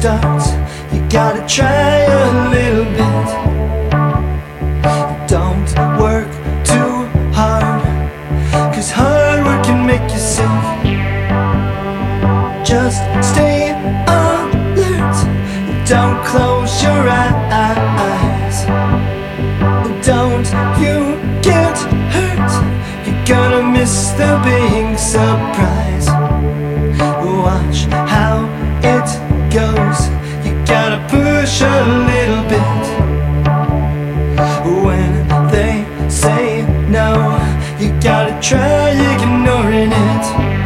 starts, you gotta try a little bit. Don't work too hard, 'cause hard work can make you sick. Just stay alert, don't close your eyes. Don't you get hurt, you're gonna miss the big surprise. Watch how it goes, you gotta push a little bit. When they say no, you gotta try ignoring it.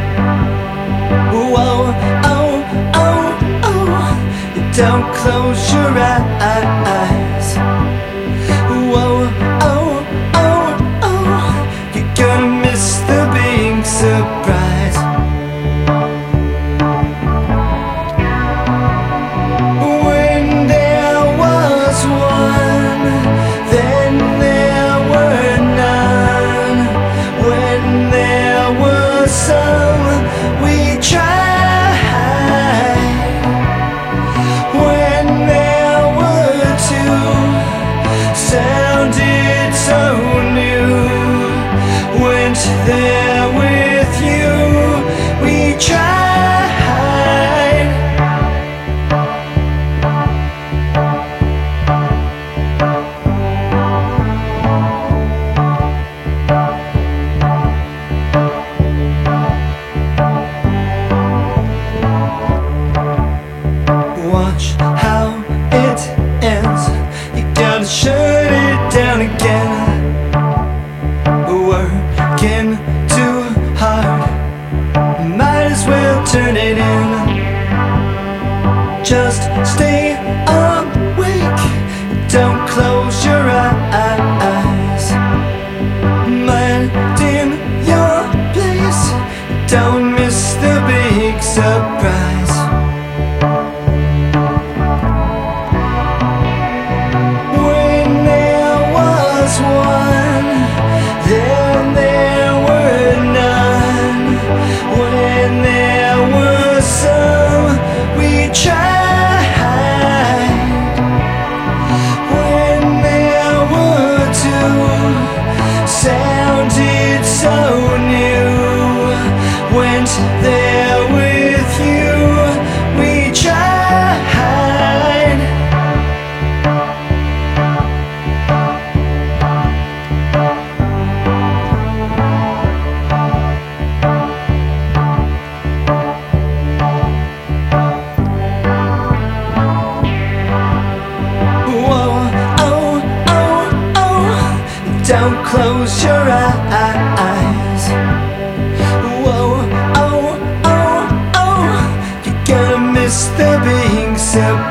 Whoa, oh, oh, oh, don't close your eyes. Whoa, oh, oh, oh, you're gonna miss the big surprise. When there was one, then there were none. When there was some, we tried. When there were two, sounded so new. Went there with you, we tried. Watch how it ends, you gotta shut it down again. Working too hard, might as well turn it in. Just stay awake, don't close your eyes. Mind in your place, don't miss the big surprise. When there was one, then there were none. When there was some, we tried. When there were two, sounded so new. Went there with you, we tried. Whoa, oh, oh, oh, don't close your eyes. Whoa, oh, oh, oh, you're gonna miss the big surprise.